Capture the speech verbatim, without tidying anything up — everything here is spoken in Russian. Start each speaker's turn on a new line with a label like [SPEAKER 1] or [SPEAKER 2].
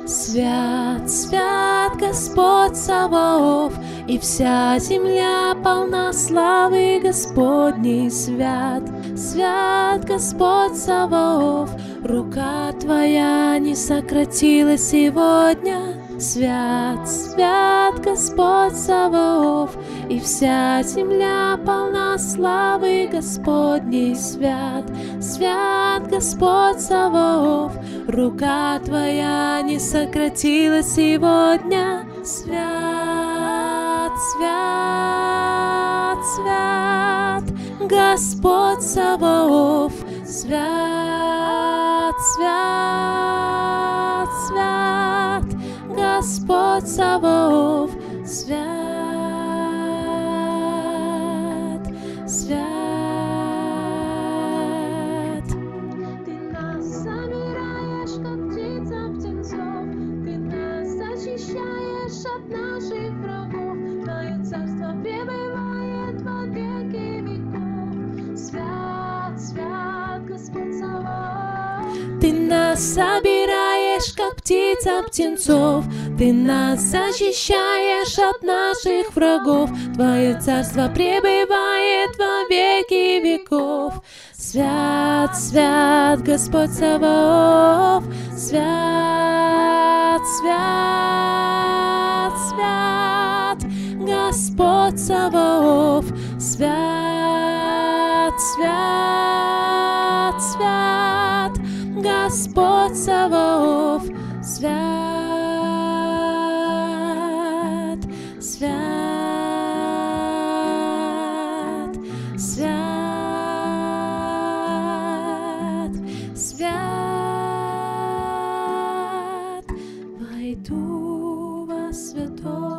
[SPEAKER 1] Свят, свят Господь Саваоф, и вся земля полна славы Господней. Свят, свят Господь Саваоф, рука Твоя не сократилась сегодня. Свят, свят Господь Саваоф, и вся земля полна славы Господней. Свят, свят Господь Саваоф, рука Твоя не сократилась сегодня. Свят, свят, свят Господь Саваоф, свят, свят, свят Господь Саваоф, свят, свят.
[SPEAKER 2] Ты нас собираешь, как птица птенцов, Ты нас защищаешь от наших врагов. Твое царство пребывает во веки веков. Свят, свят Господь Саваоф.
[SPEAKER 1] Ты нас собираешь, как птица птенцов, Ты нас защищаешь от наших врагов. Твое царство пребывает во веки веков. Свят, свят Господь Саваоф, свят, свят, свят Господь Саваоф, свят, свят, свят Господь Саваоф, свят, свят, свят, свят. Войду во святое